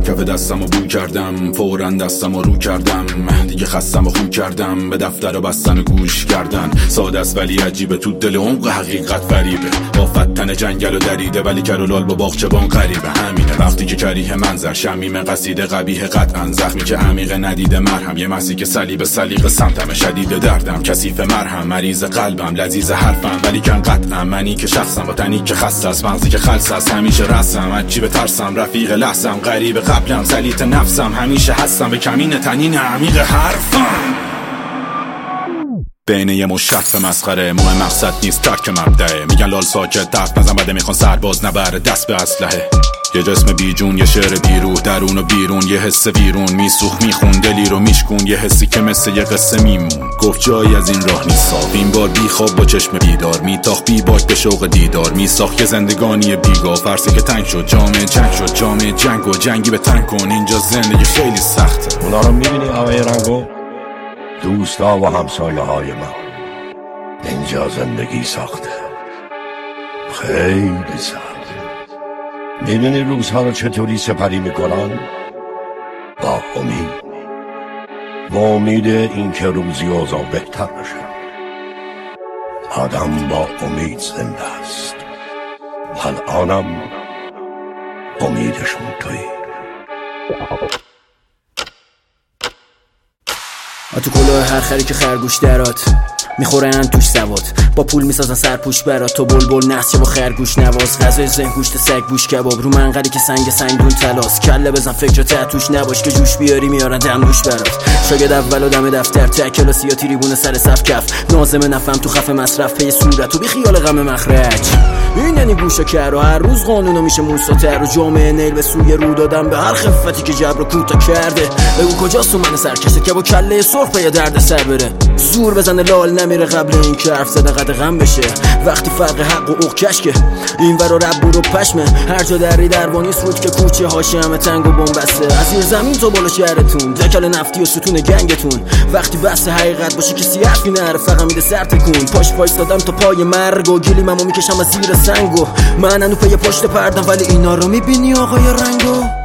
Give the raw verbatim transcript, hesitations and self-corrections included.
کف دستم رو بو کردم، فوراً دستم رو رو کردم، دیگه خستم و خون کردم، به دفتر و بستن و گوش کردن. ساده است ولی عجیبه، تو دل عمق حقیقت فریبه. آفت تن جنگل و دریده ولی کرولال با باغچبان غریبه. همینه وقتی که کریه منظر شمیم قصیده قبیه، قطعا زخمی که عمیق ندیده مرهم. یه مسی که صلیب سلیقه سمتم شدید دردم، کثیف مرهم مریض قلبم لذیذ حرفم ولی کن قطعا. منی که شخصم و تنی که خسته است، مغزی که خلص است، همیشه رسم عجیب ترسم، رفیق لحظم غریب قبلم، سلیط نفسم همیشه هستم، به کمین تنین عمیق حرفم. بین یه مشت مسخره مهم مقصد نیست ترک مبدأه. میگن لال ساکت دست نزن بده، میخوان سرباز نبره دست به اسلحه. یه جسم بیجون یه شعر بیروح، درون و بیرون یه حس ویرون، میسوخ میخون دلی رو میشکون، یه حسی که مثل یه قصه میمون. گفت جایی از این راه نیست صاف، این بار بی خواب با چشم بیدار، میتاخ بی باک به شوق دیدار، میساخت یه زندگانی بیگاه. فرسی که تنگ شد جامعه جنگ شد، جامعه جنگ و جنگی به تنگ کن، اینجا زندگی خیلی سخته. اونا رو میبینی آقای رنگو؟ دوستا و همسایه های من، اینجا زندگی ساخته، خیلی سخت. میدونی روزها رو چطوری سپری میکنن؟ با امید، با امید این که روزی اوضاع بهتر بشه. آدم با امید زنده است، الانم امیدشون تویی. تو کلاه هر خری که خرگوش درات میخورن توش سواد، با پول میسازن سرپوش برات. تو بلبل نسچه با خرگوش نواز، غذای ذهن گوشت سگ بوش کباب، رو منقری که سنگ سنگون تلاس. کله بزن فکر توش نباش که جوش بیاری میارن دمنوش برات. شاگرد اول و دم دفتر، ته کلاسی یا تریبون سر صف کف، نازم نفهم تو خف مصرف پی صورت و بی خیال غم مخرج. این یعنی گوش کر و هر روز قانونو میشه موساتر و جامعه نیل به سوی رو دادن به هر خفتی که جبر و کوتا کرده. بگو کجاست من سرکشه که با کله سرخ به درد سر بره، زور بزنه لال نمیره قبل این که حرف زده قدغن بشه. وقتی فرق حق و عق کشکه این ور و رب برو پشمه، هر جا دری دروانی سود که کوچه هاشه همه تنگ و بنبسته. از زیر زمین تو بالا شهرتون دکل نفتی و ستون گنگتون، وقتی بحث حقیقت باشه کسی حرفی نره فقط میده سر تکون. پاش وایستادم تا پای مرگ و گلی ممو میکشم از زیر سنگو، من انو پی پشت پردم ولی اینا رو میبینی آقای رنگو؟